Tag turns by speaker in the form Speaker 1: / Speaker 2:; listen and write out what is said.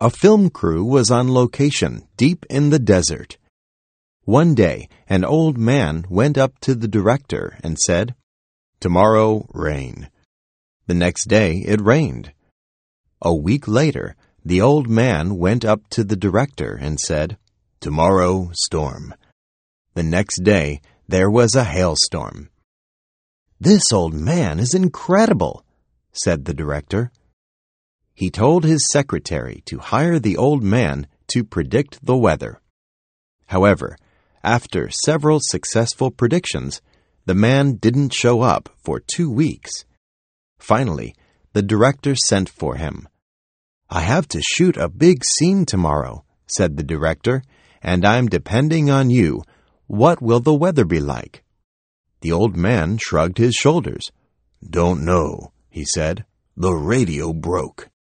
Speaker 1: A film crew was on location deep in the desert. One day, an old man went up to the director and said, "Tomorrow, rain." The next day, it rained. A week later, the old man went up to the director and said, "Tomorrow, storm." The next day, there was a hailstorm. "This old man is incredible," said the director. He told his secretary to hire the old man to predict the weather. However, after several successful predictions, the man didn't show up for 2 weeks. Finally, the director sent for him. "I have to shoot a big scene tomorrow," said the director, "and I'm depending on you. What will the weather be like?" The old man shrugged his shoulders. "Don't know," he said. "The radio broke."